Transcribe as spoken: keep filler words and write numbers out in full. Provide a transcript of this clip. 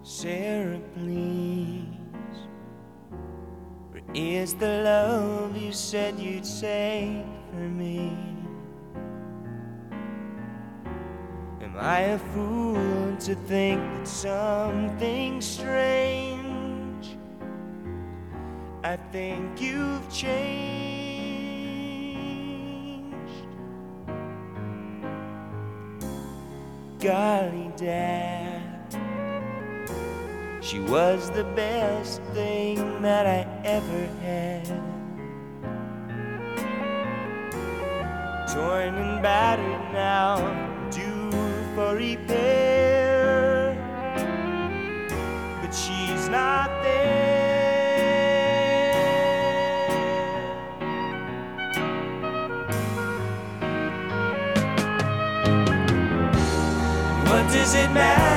Sarah, please, where is the love you said you'd save for me? Am I a fool to think that something strange? I think you've changed. Golly, Dad, she was the best thing that I ever had. Torn and battered now, due for repair, but she's not there. What does it matter